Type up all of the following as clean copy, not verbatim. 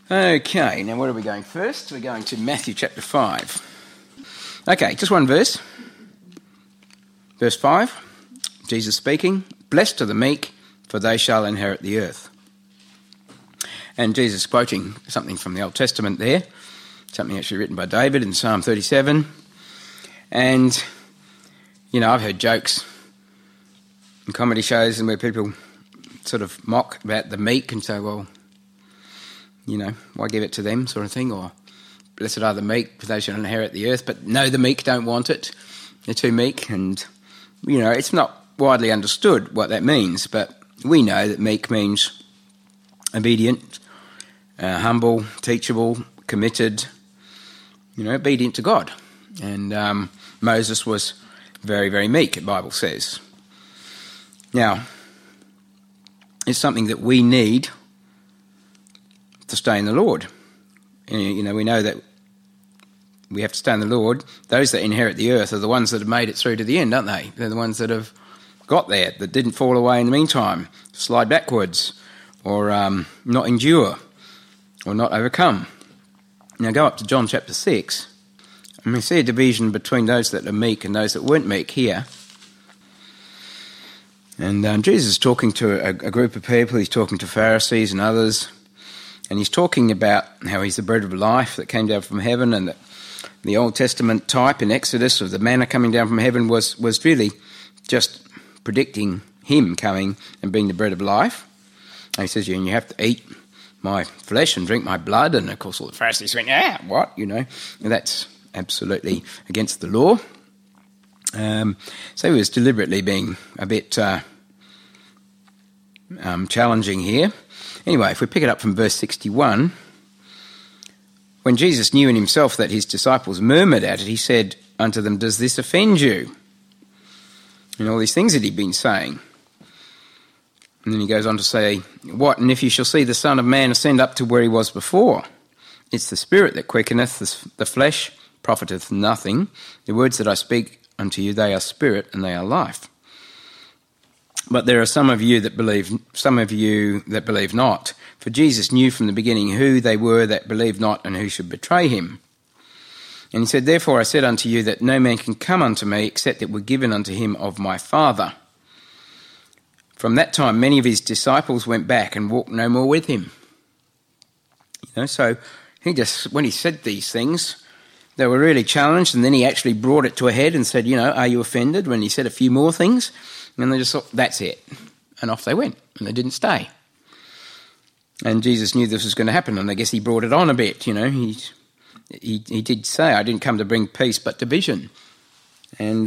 Okay, now where are we going first? We're going to Matthew chapter 5. Okay, just one verse. Verse 5, Jesus speaking, "Blessed are the meek, for they shall inherit the earth." And Jesus quoting something from the Old Testament there, something actually written by David in Psalm 37. And, I've heard jokes in comedy shows and where people sort of mock about the meek and say, well, why give it to them sort of thing? Or, blessed are the meek, for they shall inherit the earth. But no, the meek don't want it. They're too meek. And, it's not widely understood what that means. But we know that meek means obedient, humble, teachable, committed, obedient to God. And Moses was very, very meek, the Bible says. Now, it's something that we need to stay in the Lord. We know that we have to stay in the Lord. Those that inherit the earth are the ones that have made it through to the end, aren't they? They're the ones that have got there, that didn't fall away in the meantime, slide backwards, or not endure, or not overcome. Now go up to John chapter 6, and we see a division between those that are meek and those that weren't meek here. And Jesus is talking to a group of people. He's talking to Pharisees and others, and he's talking about how he's the bread of life that came down from heaven, and that the Old Testament type in Exodus of the manna coming down from heaven was really just predicting him coming and being the bread of life. And he says, you have to eat my flesh and drink my blood. And of course all the Pharisees went, what? And that's absolutely against the law. So he was deliberately being a bit challenging here. Anyway, if we pick it up from verse 61, when Jesus knew in himself that his disciples murmured at it, he said unto them, "Does this offend you?" And all these things that he'd been saying. And then he goes on to say, "What? And if you shall see the Son of Man ascend up to where he was before? It's the Spirit that quickeneth, the flesh profiteth nothing. The words that I speak unto you, they are spirit and they are life. But there are some of you that believe not. For Jesus knew from the beginning who they were that believed not and who should betray him. And he said, Therefore I said unto you that no man can come unto me except it were given unto him of my Father. From that time many of his disciples went back and walked no more with him." So when he said these things, they were really challenged, and then he actually brought it to a head and said, are you offended? When he said a few more things, and they just thought, that's it. And off they went, and they didn't stay. And Jesus knew this was going to happen, and I guess he brought it on a bit, He did say, "I didn't come to bring peace but division." And,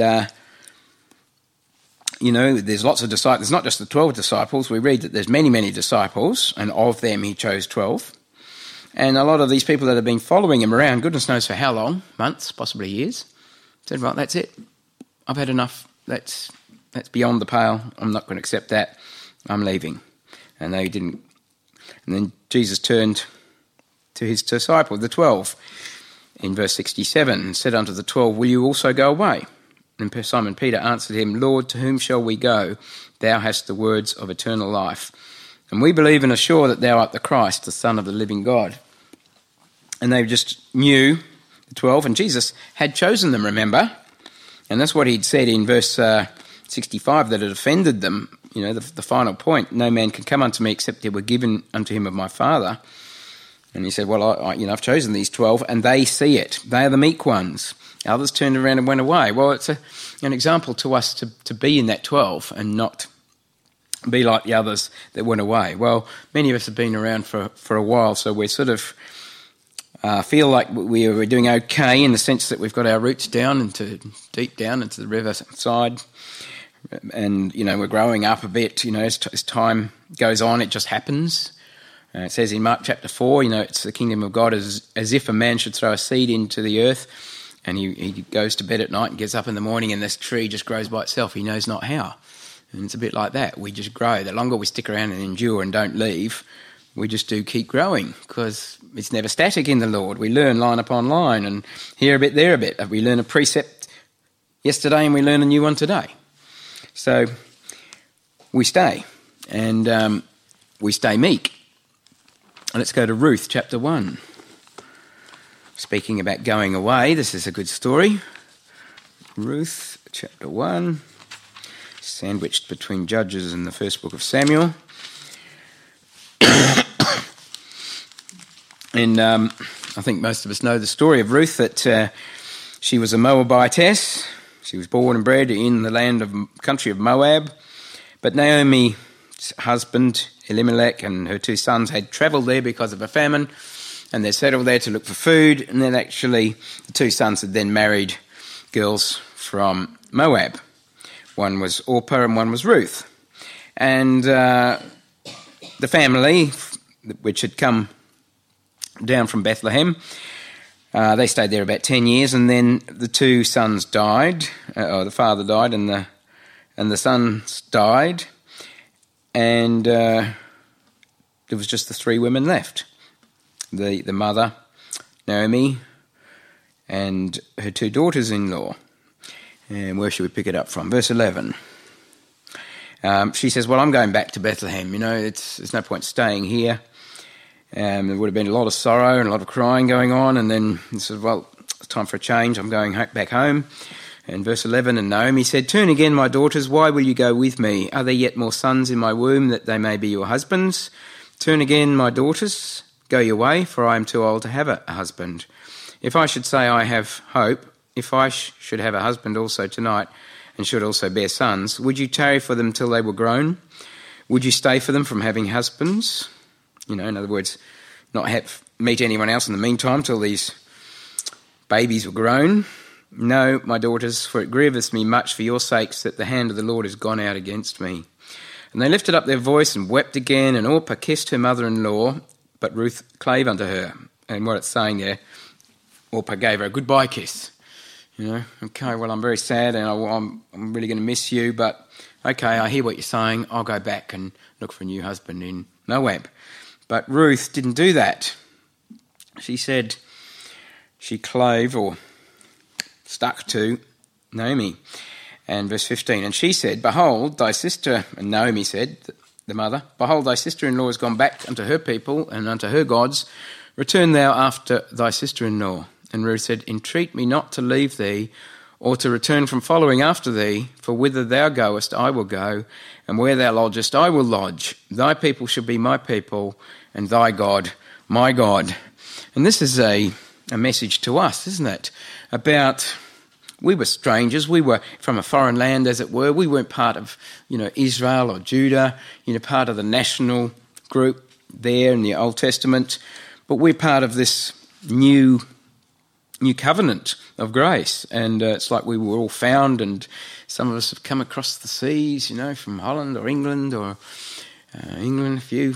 there's lots of disciples. There's not just the 12 disciples. We read that there's many, many disciples, and of them he chose 12. And a lot of these people that have been following him around, goodness knows for how long, months, possibly years, said, right, that's it. I've had enough. That's beyond the pale. I'm not going to accept that. I'm leaving. And they didn't. And then Jesus turned to his disciples, the 12, in verse 67, and said unto the 12, "Will you also go away?" And Simon Peter answered him, "Lord, to whom shall we go? Thou hast the words of eternal life. And we believe and are sure that thou art the Christ, the Son of the living God." And they just knew, the 12, and Jesus had chosen them, remember? And that's what he'd said in verse 65, that it offended them, the final point, "No man can come unto me except it were given unto him of my Father." And he said, well, I've chosen these 12, and they see it. They are the meek ones. Others turned around and went away. Well, it's an example to us to be in that 12 and not be like the others that went away. Well, many of us have been around for a while, so we're sort of feel like we're doing okay in the sense that we've got our roots deep down into the river side, and we're growing up a bit. As time goes on, it just happens. It says in Mark chapter 4, it's the kingdom of God as if a man should throw a seed into the earth, and he goes to bed at night and gets up in the morning, and this tree just grows by itself. He knows not how. And it's a bit like that. We just grow. The longer we stick around and endure and don't leave, we just do keep growing, because it's never static in the Lord. We learn line upon line, and here a bit, there a bit. We learn a precept yesterday and we learn a new one today. So we stay, and we stay meek. Let's go to Ruth chapter 1. Speaking about going away, this is a good story. Ruth chapter 1, sandwiched between Judges and the first book of Samuel. And I think most of us know the story of Ruth, that she was a Moabitess. She was born and bred in the country of Moab. But Naomi's husband, Elimelech, and her 2 sons had travelled there because of a famine, and they settled there to look for food. And then actually the 2 sons had then married girls from Moab. One was Orpah and one was Ruth. And the family, which had come down from Bethlehem, they stayed there about 10 years, and then the 2 sons died, or the father died and the sons died, and there was just the 3 women left. The mother, Naomi, and her 2 daughters-in-law. And where should we pick it up from? Verse 11. She says, well, I'm going back to Bethlehem. There's no point staying here. There would have been a lot of sorrow and a lot of crying going on. And then he says, well, it's time for a change. I'm going back home. And verse 11, and Naomi said, turn again, my daughters, why will you go with me? Are there yet more sons in my womb, that they may be your husbands? Turn again, my daughters, go your way, for I am too old to have a husband. If I should say I have hope, if I should have a husband also tonight, and should also bear sons, would you tarry for them till they were grown? Would you stay for them from having husbands? In other words, not meet anyone else in the meantime till these babies were grown? No, my daughters, for it grieveth me much for your sakes that the hand of the Lord is gone out against me. And they lifted up their voice and wept again, and Orpah kissed her mother-in-law, but Ruth clave unto her. And what it's saying there, Orpah gave her a goodbye kiss. Okay, well, I'm very sad, and I'm really going to miss you, but okay, I hear what you're saying. I'll go back and look for a new husband in Moab. But Ruth didn't do that. She said she clave or stuck to Naomi. And verse 15, and she said, behold, thy sister, and Naomi said, the mother, behold, thy sister-in-law is gone back unto her people and unto her gods. Return thou after thy sister-in-law. And Ruth said, entreat me not to leave thee, or to return from following after thee, for whither thou goest I will go, and where thou lodgest I will lodge. Thy people shall be my people, and thy God my God. And this is a message to us, isn't it? About, we were strangers, we were from a foreign land, as it were. We weren't part of, Israel or Judah, part of the national group there in the Old Testament, but we're part of this new covenant of grace, and it's like we were all found, and some of us have come across the seas, from Holland or England, or England, a few,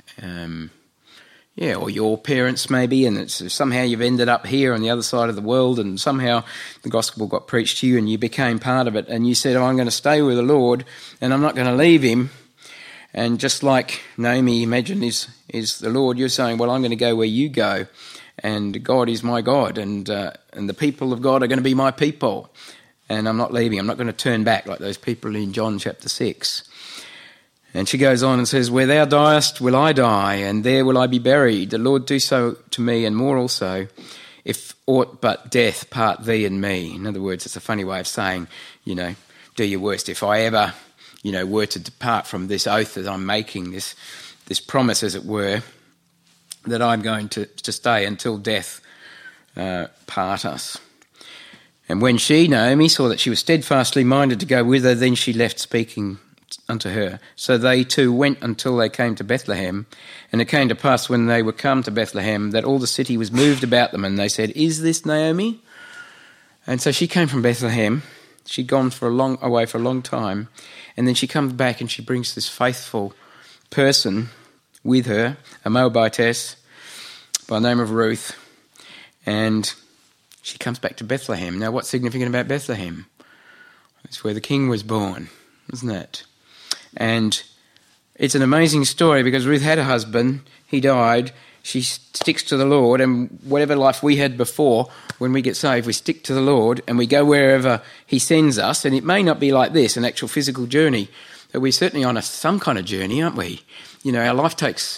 or your parents maybe, and it's somehow you've ended up here on the other side of the world, and somehow the gospel got preached to you, and you became part of it, and you said, I'm going to stay with the Lord, and I'm not going to leave him. And just like Naomi, imagine, is the Lord, you're saying, well, I'm going to go where you go. And God is my God, and the people of God are going to be my people. And I'm not leaving. I'm not going to turn back like those people in John chapter 6. And she goes on and says, where thou diest will I die, and there will I be buried. The Lord do so to me, and more also, if aught but death part thee and me. In other words, it's a funny way of saying, do your worst. If I ever, were to depart from this oath that I'm making, this promise, as it were, that I'm going to stay until death part us. And when she, Naomi, saw that she was steadfastly minded to go with her, then she left speaking unto her. So they two went until they came to Bethlehem. And it came to pass when they were come to Bethlehem that all the city was moved about them, and they said, is this Naomi? And so she came from Bethlehem. She'd gone away for a long time. And then she comes back and she brings this faithful person with her, a Moabitess by the name of Ruth, and she comes back to Bethlehem. Now, what's significant about Bethlehem? It's where the king was born, isn't it? And it's an amazing story because Ruth had a husband, he died, she sticks to the Lord, and whatever life we had before, when we get saved, we stick to the Lord and we go wherever he sends us, and it may not be like this, an actual physical journey, but we're certainly on some kind of journey, aren't we? Our life takes,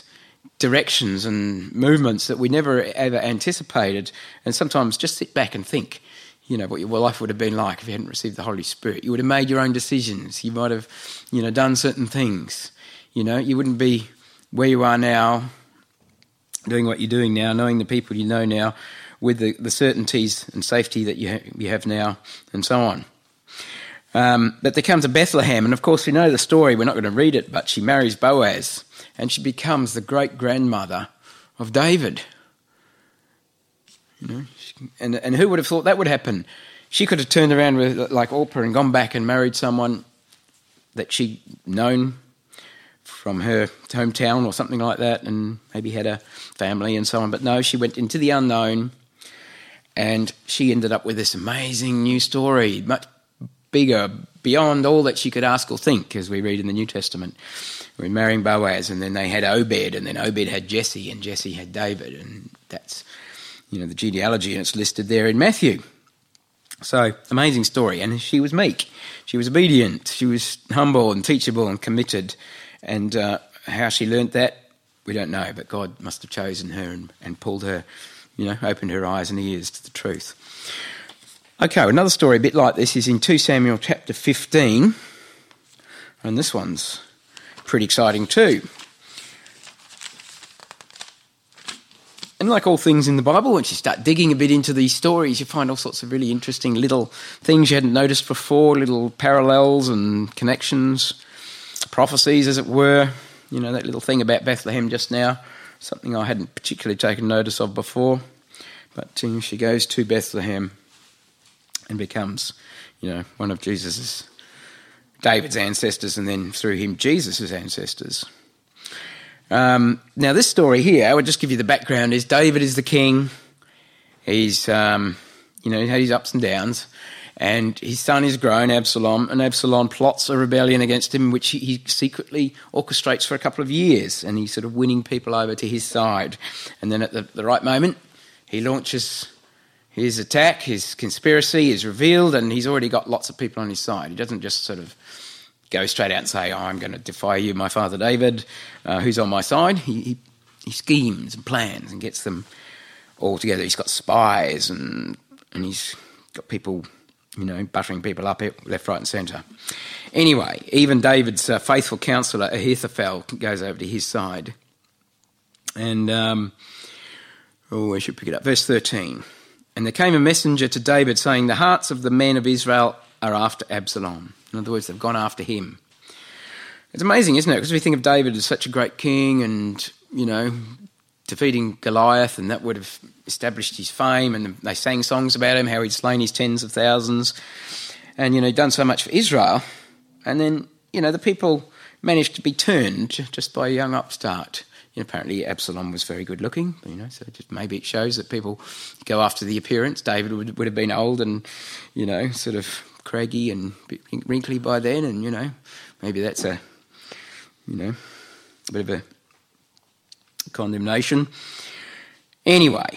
directions and movements that we never ever anticipated. And sometimes just sit back and think, what your life would have been like if you hadn't received the Holy Spirit. You would have made your own decisions. You might have, done certain things. You wouldn't be where you are now, doing what you're doing now, knowing the people you know now, with the certainties and safety that you have now, and so on. But they come to Bethlehem, and of course we know the story. We're not going to read it, but she marries Boaz, and she becomes the great-grandmother of David. And who would have thought that would happen? She could have turned around with, like Orpah, and gone back and married someone that she'd known from her hometown or something like that, and maybe had a family and so on. But no, she went into the unknown, and she ended up with this amazing new story, much bigger, beyond all that she could ask or think, as we read in the New Testament. We're marrying Boaz, and then they had Obed, and then Obed had Jesse, and Jesse had David, and that's the genealogy, and it's listed there in Matthew. So, amazing story. And she was meek. She was obedient. She was humble and teachable and committed. And how she learnt that, we don't know. But God must have chosen her and pulled her, opened her eyes and ears to the truth. Okay, another story a bit like this is in 2 Samuel chapter 15. And this one's pretty exciting too. And like all things in the Bible, once you start digging a bit into these stories, you find all sorts of really interesting little things you hadn't noticed before, little parallels and connections, prophecies, as it were. That little thing about Bethlehem just now, something I hadn't particularly taken notice of before. But she goes to Bethlehem and becomes, one of David's ancestors, and then through him, Jesus' ancestors. Now, this story here, I would just give you the background, is David is the king. He's, he had his ups and downs, and his son is grown, Absalom, and Absalom plots a rebellion against him, which he secretly orchestrates for a couple of years, and he's sort of winning people over to his side. And then at the right moment, he launches his attack, his conspiracy is revealed, and he's already got lots of people on his side. He doesn't just sort of go straight out and say, I'm going to defy you, my father David, who's on my side. He schemes and plans and gets them all together. He's got spies and he's got people, buttering people up left, right and centre. Anyway, even David's faithful counsellor Ahithophel goes over to his side. And, I should pick it up. Verse 13. And there came a messenger to David saying, the hearts of the men of Israel are after Absalom. In other words, they've gone after him. It's amazing, isn't it? Because we think of David as such a great king and, defeating Goliath, and that would have established his fame, and they sang songs about him, how he'd slain his tens of thousands, and, done so much for Israel. And then, the people managed to be turned just by a young upstart. Apparently Absalom was very good looking, so just maybe it shows that people go after the appearance. David would have been old and, sort of craggy and wrinkly by then, and, maybe that's a bit of a condemnation. Anyway,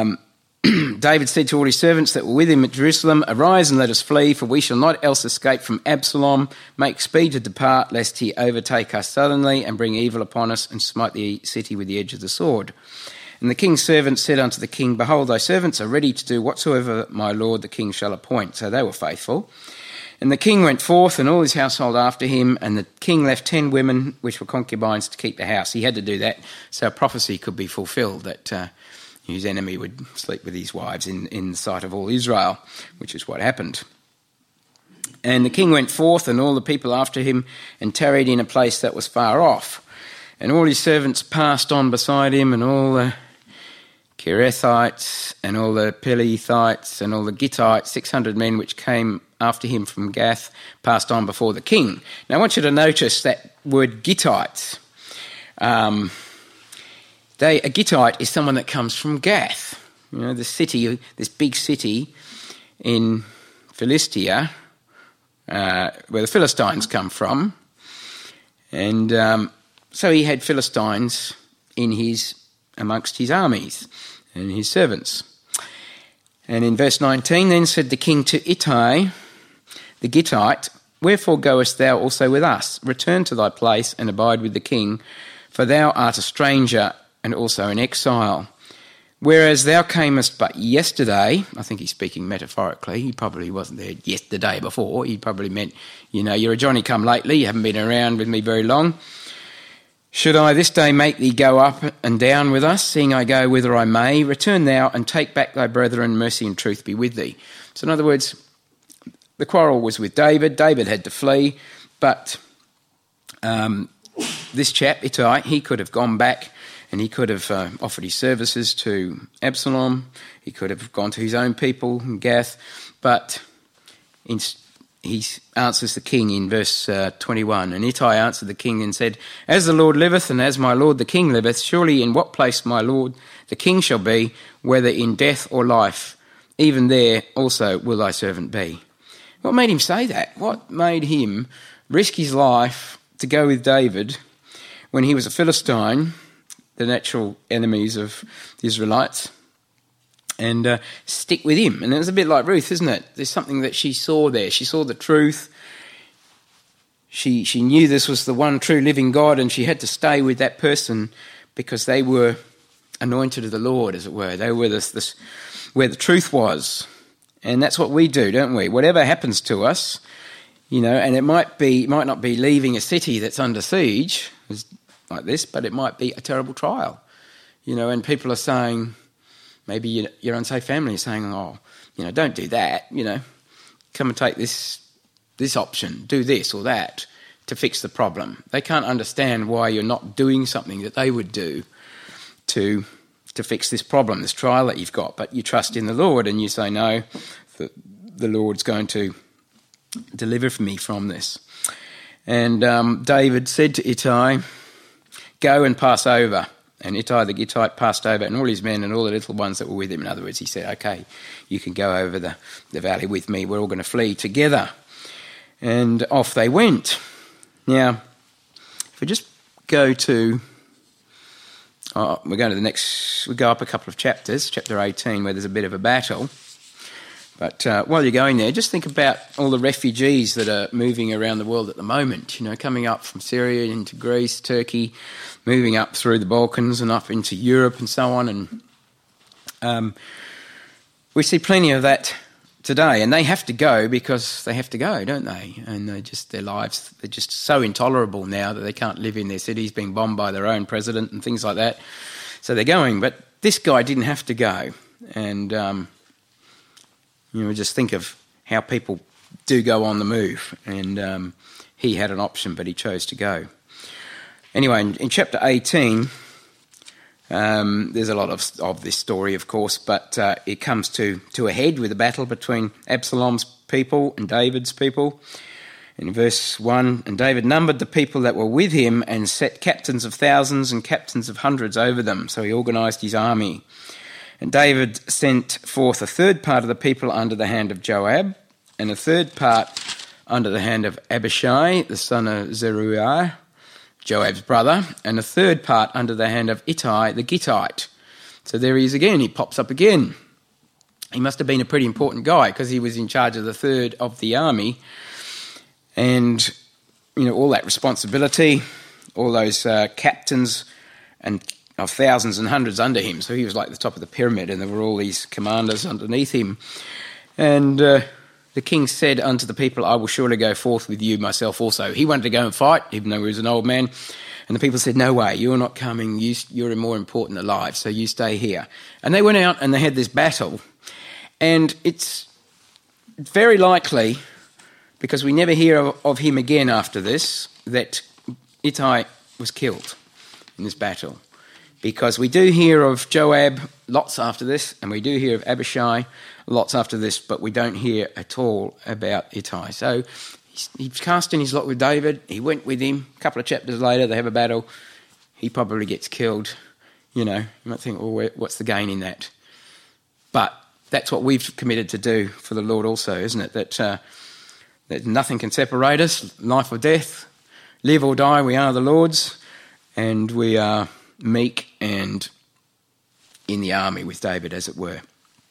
David said to all his servants that were with him at Jerusalem, arise and let us flee, for we shall not else escape from Absalom. Make speed to depart, lest he overtake us suddenly and bring evil upon us and smite the city with the edge of the sword. And the king's servants said unto the king, behold, thy servants are ready to do whatsoever my lord the king shall appoint. So they were faithful. And the king went forth, and all his household after him, and the king left 10 women which were concubines to keep the house. He had to do that so a prophecy could be fulfilled, that his enemy would sleep with his wives in the sight of all Israel, which is what happened. And the king went forth, and all the people after him, and tarried in a place that was far off. And all his servants passed on beside him, and all the Kerethites, and all the Pelethites, and all the Gittites, 600 men which came after him from Gath, passed on before the king. Now I want you to notice that word Gittites. A Gittite is someone that comes from Gath, the city, this big city in Philistia, where the Philistines come from. And so he had Philistines amongst his armies and his servants. And in verse 19, then said the king to Ittai, the Gittite, wherefore goest thou also with us? Return to thy place and abide with the king, For thou art a stranger and also in exile. Whereas thou camest but yesterday," I think he's speaking metaphorically, he probably wasn't there yesterday before, he probably meant, you're a Johnny-come-lately, you haven't been around with me very long. "Should I this day make thee go up and down with us, seeing I go whither I may? Return thou and take back thy brethren, mercy and truth be with thee." So in other words, the quarrel was with David. David had to flee, but this chap, Ittai, he could have gone back and he could have offered his services to Absalom. He could have gone to his own people in Gath, but he answers the king in verse 21. "And Ittai answered the king and said, As the Lord liveth, and as my lord the king liveth, surely in what place my lord the king shall be, whether in death or life, even there also will thy servant be." What made him say that? What made him risk his life to go with David when he was a Philistine, the natural enemies of the Israelites, and stick with him? And it was a bit like Ruth, isn't it? There's something that she saw there. She saw the truth. She knew this was the one true living God, and she had to stay with that person because they were anointed of the Lord, as it were. They were this where the truth was. And that's what we do, don't we? Whatever happens to us, and it might not be leaving a city that's under siege like this, but it might be a terrible trial, and people are saying, maybe your unsafe family is saying, don't do that, come and take this option, do this or that to fix the problem. They can't understand why you're not doing something that they would do to fix this problem, this trial that you've got, but you trust in the Lord and you say, no, the Lord's going to deliver me from this. And David said to Ittai, "Go and pass over." And Ittai the Gittite passed over, and all his men and all the little ones that were with him. In other words, he said, "Okay, you can go over the valley with me. We're all going to flee together." And off they went. Now, if we just go to... we're going to the next... We go up a couple of chapters, chapter 18, where there's a bit of a battle. But while you're going there, just think about all the refugees that are moving around the world at the moment, coming up from Syria into Greece, Turkey, moving up through the Balkans and up into Europe and so on. And we see plenty of that today. And they have to go because they have to go, don't they? And their lives, they're just so intolerable now that they can't live in their cities, being bombed by their own president and things like that. So they're going. But this guy didn't have to go. And... just think of how people do go on the move. And he had an option, but he chose to go. Anyway, in chapter 18, there's a lot of this story, of course, but it comes to a head with a battle between Absalom's people and David's people. In verse 1, "And David numbered the people that were with him and set captains of thousands and captains of hundreds over them." So he organised his army. "And David sent forth a third part of the people under the hand of Joab, and a third part under the hand of Abishai, the son of Zeruiah, Joab's brother, and a third part under the hand of Ittai the Gittite." So there he is again, he pops up again. He must have been a pretty important guy because he was in charge of the third of the army. And, all that responsibility, all those captains and of thousands and hundreds under him. So he was like the top of the pyramid, and there were all these commanders underneath him. And the king said unto the people, "I will surely go forth with you myself also." He wanted to go and fight, even though he was an old man. And the people said, "No way, you're not coming. You're more important alive, so you stay here." And they went out and they had this battle. And it's very likely, because we never hear of him again after this, that Ittai was killed in this battle. Because we do hear of Joab lots after this, and we do hear of Abishai lots after this, but we don't hear at all about Ittai. So he's cast in his lot with David. He went with him. A couple of chapters later, they have a battle. He probably gets killed. You might think, well, what's the gain in that? But that's what we've committed to do for the Lord also, isn't it? That nothing can separate us, life or death. Live or die, we are the Lord's, and we are meek and in the army with David, as it were.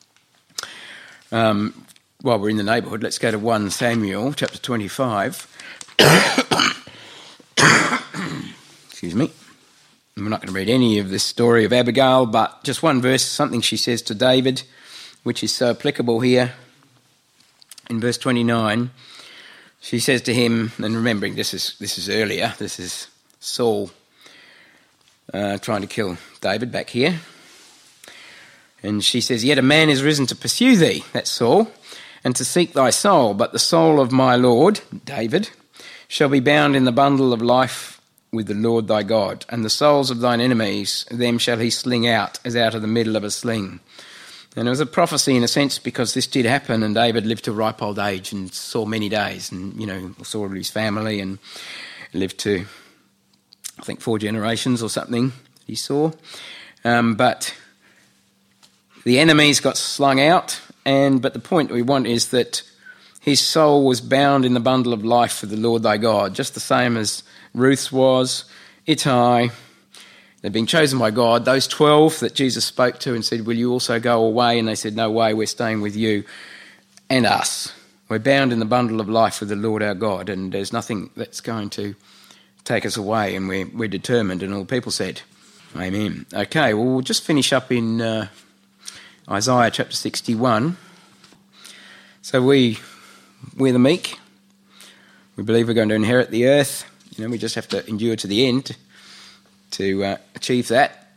While we're in the neighbourhood, let's go to 1 Samuel chapter 25. Excuse me. We're not going to read any of this story of Abigail, but just one verse, something she says to David, which is so applicable here. In verse 29, she says to him, and remembering this is earlier, this is Saul trying to kill David back here. And she says, "Yet a man is risen to pursue thee," that's Saul, "and to seek thy soul, but the soul of my Lord," David, "shall be bound in the bundle of life with the Lord thy God, and the souls of thine enemies, them shall he sling out as out of the middle of a sling." And it was a prophecy in a sense, because this did happen, and David lived to a ripe old age and saw many days, and, saw his family and lived to, I think, 4 generations or something he saw. But the enemies got slung out, but the point we want is that his soul was bound in the bundle of life for the Lord thy God, just the same as Ruth's was, Ittai. They'd been chosen by God. Those 12 that Jesus spoke to and said, "Will you also go away?" And they said, "No way, we're staying with you and us." We're bound in the bundle of life with the Lord our God, and there's nothing that's going to take us away, and we're determined. And all the people said, Amen. Okay, well, we'll just finish up in Isaiah chapter 61. So we're the meek. We believe we're going to inherit the earth. We just have to endure to the end to achieve that.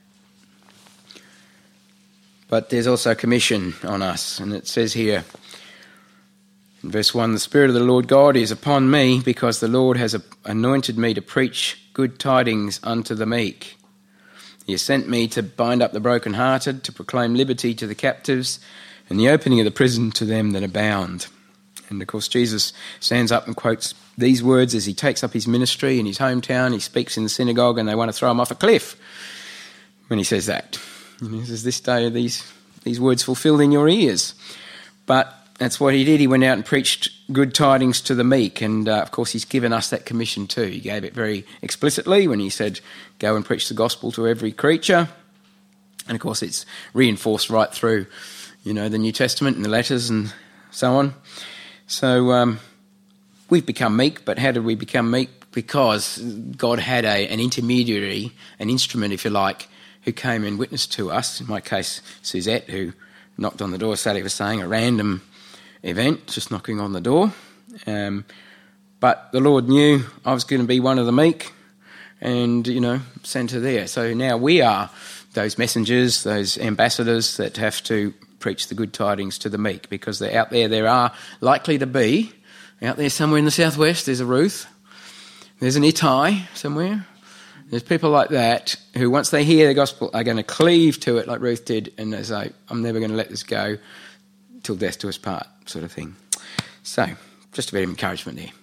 But there's also a commission on us, and it says here in verse 1, "The Spirit of the Lord God is upon me, because the Lord has anointed me to preach good tidings unto the meek. He has sent me to bind up the brokenhearted, to proclaim liberty to the captives, and the opening of the prison to them that are bound." And of course Jesus stands up and quotes these words as he takes up his ministry in his hometown. He speaks in the synagogue and they want to throw him off a cliff when he says that. He says, "This day are these words fulfilled in your ears." But that's what he did. He went out and preached good tidings to the meek. And of course he's given us that commission too. He gave it very explicitly when he said, "Go and preach the gospel to every creature." And of course it's reinforced right through, the New Testament and the letters and so on. So we've become meek, but how did we become meek? Because God had an intermediary, an instrument, if you like, who came and witnessed to us. In my case, Suzette, who knocked on the door, Sally was saying, a random event, just knocking on the door. But the Lord knew I was going to be one of the meek and, sent her there. So now we are those messengers, those ambassadors that have to preach the good tidings to the meek, because they're out there. There are likely to be, out there somewhere in the southwest, there's a Ruth, there's an Ittai somewhere. There's people like that who, once they hear the gospel, are going to cleave to it like Ruth did, and they say, "I'm never going to let this go till death do us part," sort of thing. So, just a bit of encouragement there.